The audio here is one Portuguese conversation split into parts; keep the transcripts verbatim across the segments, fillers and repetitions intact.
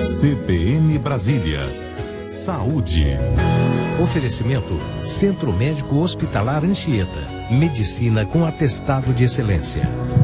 C B N Brasília. Saúde. Oferecimento Centro Médico Hospitalar Anchieta. Medicina com atestado de excelência.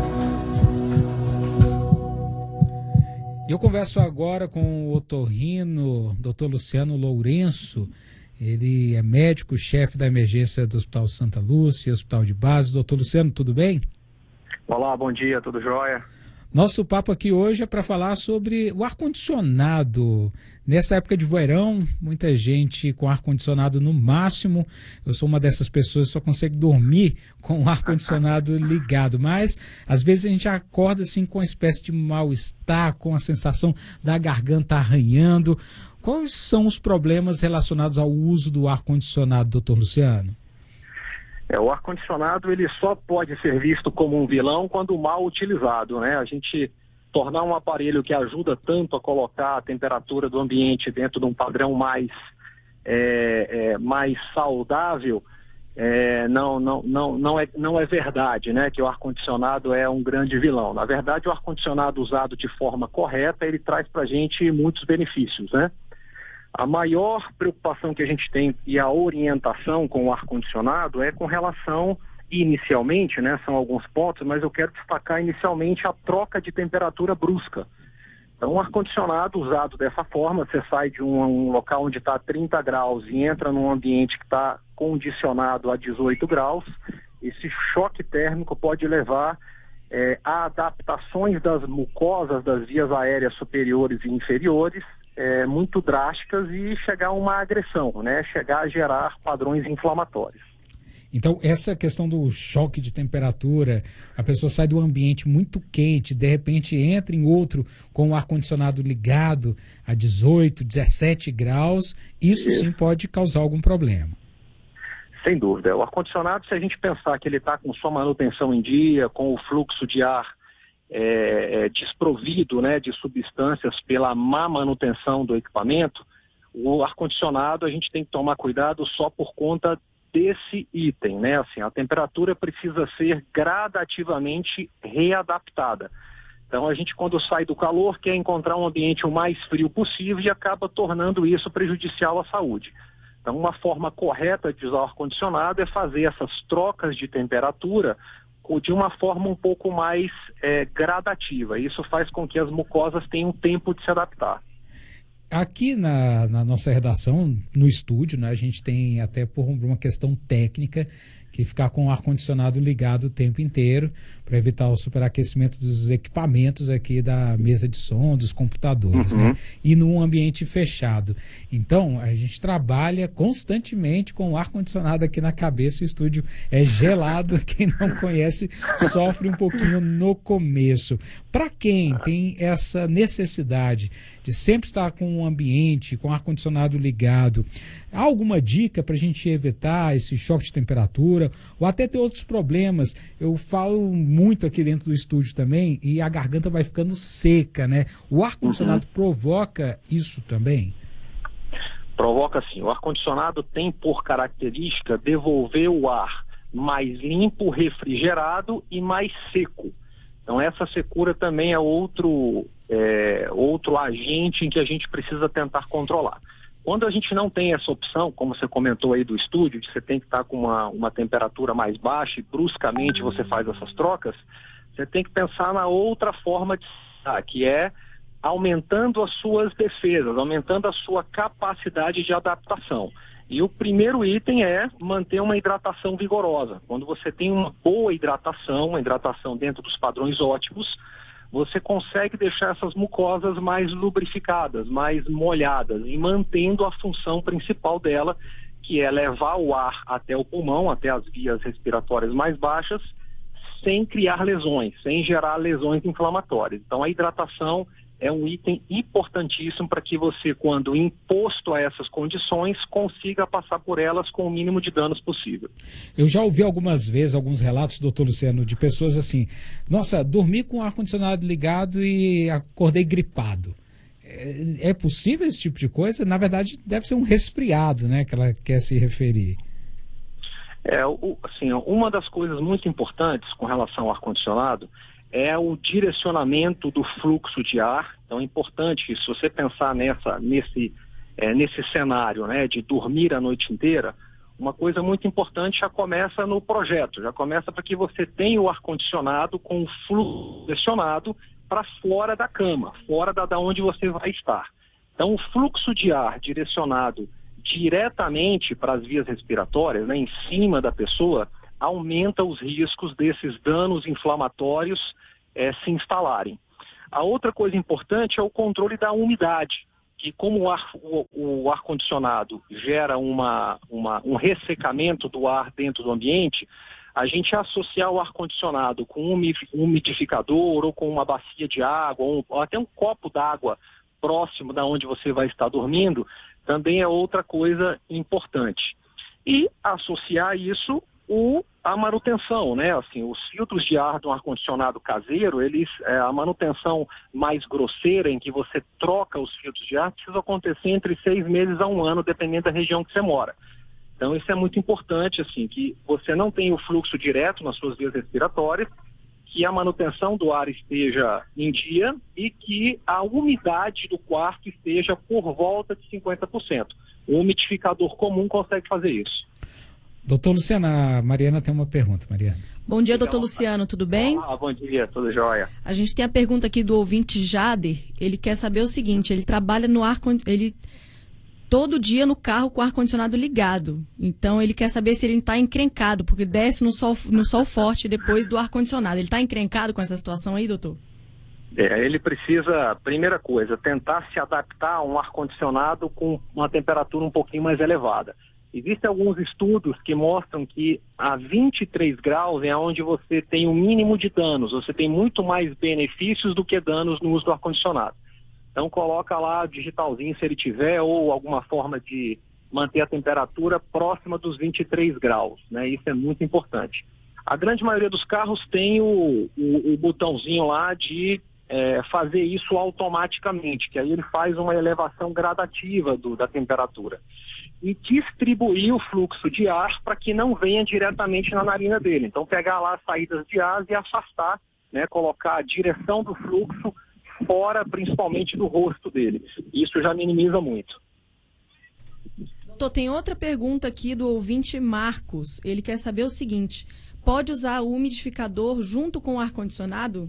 Eu converso agora com o otorrino, doutor Luciano Lourenço. Ele é médico, chefe da emergência do Hospital Santa Lúcia, Hospital de Base. Doutor Luciano, tudo bem? Olá, bom dia, tudo jóia? Nosso papo aqui hoje é para falar sobre o ar-condicionado. Nessa época de verão, muita gente com ar-condicionado no máximo. Eu sou uma dessas pessoas que só consegue dormir com o ar-condicionado ligado. Mas, às vezes, a gente acorda assim, com uma espécie de mal-estar, com a sensação da garganta arranhando. Quais são os problemas relacionados ao uso do ar-condicionado, doutor Luciano? É, o ar-condicionado ele só pode ser visto como um vilão quando mal utilizado, né? A gente tornar um aparelho que ajuda tanto a colocar a temperatura do ambiente dentro de um padrão mais, é, é, mais saudável, é, não, não, não, não, é, não é verdade, né? Que o ar-condicionado é um grande vilão. Na verdade, o ar-condicionado usado de forma correta, ele traz para a gente muitos benefícios, né? A maior preocupação que a gente tem e a orientação com o ar-condicionado é com relação, inicialmente, né, são alguns pontos, mas eu quero destacar inicialmente a troca de temperatura brusca. Então, o ar-condicionado usado dessa forma, você sai de um, um local onde está trinta graus e entra num ambiente que está condicionado a dezoito graus, esse choque térmico pode levar é, a adaptações das mucosas das vias aéreas superiores e inferiores, É, muito drásticas e chegar a uma agressão, né? Chegar a gerar padrões inflamatórios. Então, essa questão do choque de temperatura, a pessoa sai de um ambiente muito quente, de repente entra em outro com o ar-condicionado ligado a dezoito, dezessete graus, isso, isso sim pode causar algum problema. Sem dúvida. O ar-condicionado, se a gente pensar que ele está com sua manutenção em dia, com o fluxo de ar É, é, desprovido, né, de substâncias pela má manutenção do equipamento, o ar-condicionado a gente tem que tomar cuidado só por conta desse item, né? Assim, a temperatura precisa ser gradativamente readaptada. Então a gente, quando sai do calor, quer encontrar um ambiente o mais frio possível e acaba tornando isso prejudicial à saúde. Então uma forma correta de usar o ar-condicionado é fazer essas trocas de temperatura de uma forma um pouco mais é, gradativa. Isso faz com que as mucosas tenham tempo de se adaptar. Aqui na, na nossa redação, no estúdio, né, a gente tem até por uma questão técnica que ficar com o ar-condicionado ligado o tempo inteiro para evitar o superaquecimento dos equipamentos aqui da mesa de som, dos computadores, uhum. né? E num ambiente fechado. Então, a gente trabalha constantemente com o ar-condicionado aqui na cabeça, o estúdio é gelado, quem não conhece sofre um pouquinho no começo. Para quem tem essa necessidade de sempre estar com um ambiente, com ar-condicionado ligado, há alguma dica para a gente evitar esse choque de temperatura ou até ter outros problemas? Eu falo muito aqui dentro do estúdio também e a garganta vai ficando seca, né? O ar-condicionado uhum. provoca isso também? Provoca sim. O ar-condicionado tem por característica devolver o ar mais limpo, refrigerado e mais seco. Então essa secura também é outro, é, outro agente em que a gente precisa tentar controlar. Quando a gente não tem essa opção, como você comentou aí do estúdio, de você tem que estar com uma, uma temperatura mais baixa e bruscamente você faz essas trocas, você tem que pensar na outra forma de estar, que é aumentando as suas defesas, aumentando a sua capacidade de adaptação. E o primeiro item é manter uma hidratação vigorosa. Quando você tem uma boa hidratação, uma hidratação dentro dos padrões ótimos, você consegue deixar essas mucosas mais lubrificadas, mais molhadas e mantendo a função principal dela, que é levar o ar até o pulmão, até as vias respiratórias mais baixas, sem criar lesões, sem gerar lesões inflamatórias. Então a hidratação é um item importantíssimo para que você, quando imposto a essas condições, consiga passar por elas com o mínimo de danos possível. Eu já ouvi algumas vezes, alguns relatos, doutor Luciano, de pessoas assim, nossa, dormi com o ar-condicionado ligado e acordei gripado. É, é possível esse tipo de coisa? Na verdade, deve ser um resfriado, né, que ela quer se referir. É, o, assim, uma das coisas muito importantes com relação ao ar-condicionado é o direcionamento do fluxo de ar. Então é importante que, se você pensar nessa, nesse, é, nesse cenário, né, de dormir a noite inteira, uma coisa muito importante já começa no projeto, já começa para que você tenha o ar-condicionado com o fluxo direcionado para fora da cama, fora da, da onde você vai estar. Então o fluxo de ar direcionado diretamente para as vias respiratórias, né, em cima da pessoa, aumenta os riscos desses danos inflamatórios eh, se instalarem. A outra coisa importante é o controle da umidade, que como o, ar, o, o ar-condicionado gera uma, uma, um ressecamento do ar dentro do ambiente, a gente associar o ar-condicionado com um umidificador ou com uma bacia de água, ou, ou até um copo d'água próximo da onde você vai estar dormindo, também é outra coisa importante. E associar isso o, a manutenção, né? Assim, os filtros de ar do ar-condicionado caseiro, eles, é, a manutenção mais grosseira, em que você troca os filtros de ar, precisa acontecer entre seis meses a um ano, dependendo da região que você mora. Então isso é muito importante, assim, que você não tenha o fluxo direto nas suas vias respiratórias, que a manutenção do ar esteja em dia e que a umidade do quarto esteja por volta de cinquenta por cento. O umidificador comum consegue fazer isso. Doutor Luciano, a Mariana tem uma pergunta, Mariana. Bom dia, doutor Luciano, tudo bem? Ah, bom dia, tudo jóia. A gente tem a pergunta aqui do ouvinte Jader, ele quer saber o seguinte, ele trabalha no ar, ele todo dia no carro com o ar-condicionado ligado, então ele quer saber se ele está encrencado, porque desce no sol, no sol forte depois do ar-condicionado. Ele está encrencado com essa situação aí, doutor? É, ele precisa, primeira coisa, tentar se adaptar a um ar-condicionado com uma temperatura um pouquinho mais elevada. Existem alguns estudos que mostram que a vinte e três graus é onde você tem o mínimo de danos, você tem muito mais benefícios do que danos no uso do ar-condicionado. Então coloca lá digitalzinho se ele tiver, ou alguma forma de manter a temperatura próxima dos vinte e três graus, né? Isso é muito importante. A grande maioria dos carros tem o, o, o botãozinho lá de é, fazer isso automaticamente, que aí ele faz uma elevação gradativa do, da temperatura. E distribuir o fluxo de ar para que não venha diretamente na narina dele. Então pegar lá as saídas de ar e afastar, né? Colocar a direção do fluxo fora, principalmente do rosto dele. Isso já minimiza muito. Doutor, tem outra pergunta aqui do ouvinte Marcos. Ele quer saber o seguinte, pode usar o umidificador junto com o ar-condicionado?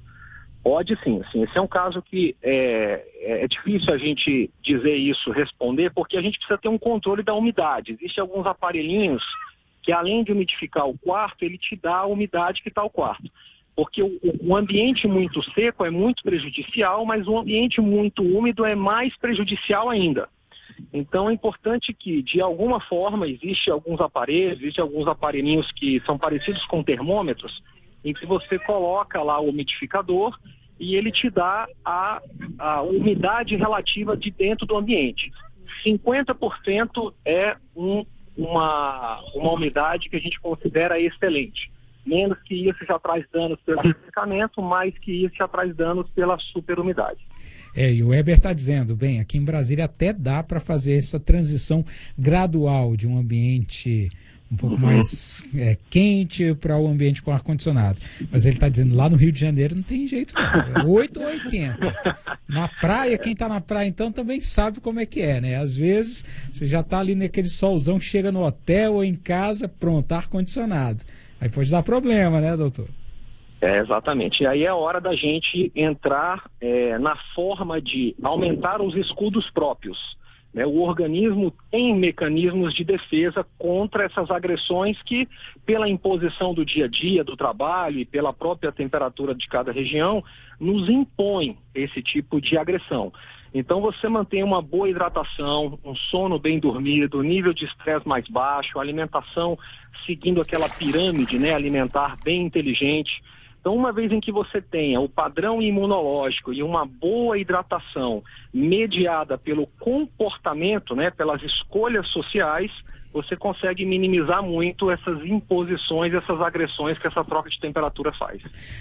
Pode sim, sim. Esse é um caso que é, é difícil a gente dizer isso, responder, porque a gente precisa ter um controle da umidade. Existem alguns aparelhinhos que, além de umidificar o quarto, ele te dá a umidade que está o quarto. Porque o, o ambiente muito seco é muito prejudicial, mas o ambiente muito úmido é mais prejudicial ainda. Então é importante que, de alguma forma, existem alguns aparelhos, existem alguns aparelhinhos que são parecidos com termômetros, em que você coloca lá o umidificador e ele te dá a, a umidade relativa de dentro do ambiente. cinquenta por cento é um, uma, uma umidade que a gente considera excelente. Menos que isso já traz danos pelo ressecamento, mais que isso já traz danos pela superumidade. É, e o Weber está dizendo, bem, aqui em Brasília até dá para fazer essa transição gradual de um ambiente um pouco uhum. mais é, quente para o ambiente com ar-condicionado. Mas ele está dizendo, lá no Rio de Janeiro não tem jeito não, é oito ou oitenta. Na praia, quem está na praia então também sabe como é que é, né? Às vezes você já está ali naquele solzão, chega no hotel ou em casa, pronto, ar-condicionado. Aí pode dar problema, né, doutor? É, exatamente. E aí é hora da gente entrar é, na forma de aumentar os escudos próprios. Né? O organismo tem mecanismos de defesa contra essas agressões que, pela imposição do dia a dia, do trabalho e pela própria temperatura de cada região, nos impõe esse tipo de agressão. Então você mantém uma boa hidratação, um sono bem dormido, nível de estresse mais baixo, alimentação seguindo aquela pirâmide, né, alimentar bem inteligente. Então, uma vez em que você tenha o padrão imunológico e uma boa hidratação mediada pelo comportamento, né, pelas escolhas sociais, você consegue minimizar muito essas imposições, essas agressões que essa troca de temperatura faz.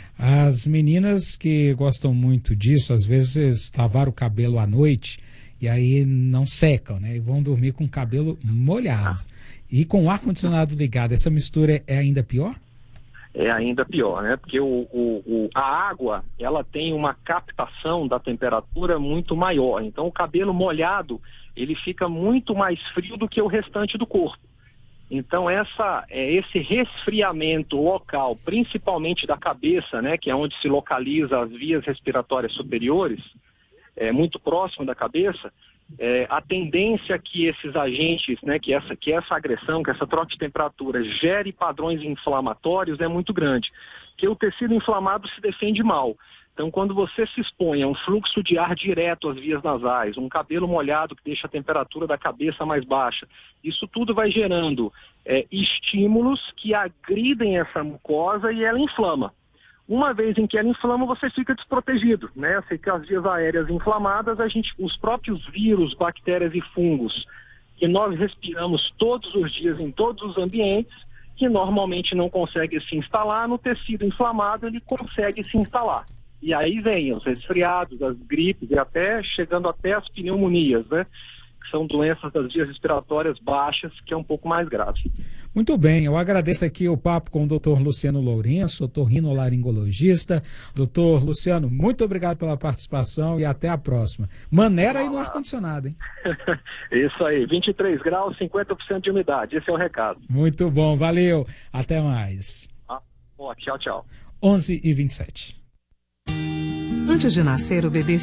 As meninas que gostam muito disso, às vezes lavar o cabelo à noite e aí não secam, né? E vão dormir com o cabelo molhado. E com o ar-condicionado ligado, essa mistura é ainda pior? é ainda pior, né? Porque o, o, o, a água, ela tem uma captação da temperatura muito maior. Então, o cabelo molhado, ele fica muito mais frio do que o restante do corpo. Então, essa, é, esse resfriamento local, principalmente da cabeça, né, que é onde se localiza as vias respiratórias superiores, é, muito próximo da cabeça, é, a tendência que esses agentes, né, que, essa, que essa agressão, que essa troca de temperatura gere padrões inflamatórios é muito grande. Porque o tecido inflamado se defende mal. Então, quando você se expõe a um fluxo de ar direto às vias nasais, um cabelo molhado que deixa a temperatura da cabeça mais baixa, isso tudo vai gerando é, estímulos que agridem essa mucosa e ela inflama. Uma vez em que ela inflama, você fica desprotegido, né? Fica as vias aéreas inflamadas, a gente, os próprios vírus, bactérias e fungos que nós respiramos todos os dias em todos os ambientes, que normalmente não conseguem se instalar, no tecido inflamado ele consegue se instalar. E aí vem os resfriados, as gripes e até chegando até as pneumonias, né? Que são doenças das vias respiratórias baixas, que é um pouco mais grave. Muito bem, eu agradeço aqui o papo com o doutor Luciano Lourenço, otorrinolaringologista. Doutor Luciano, muito obrigado pela participação e até a próxima. Maneira aí no ar-condicionado, hein? Isso aí, vinte e três graus, cinquenta por cento de umidade, esse é o recado. Muito bom, valeu, até mais. Ah, ó, tchau, tchau. onze e vinte e sete. Antes de nascer, o bebê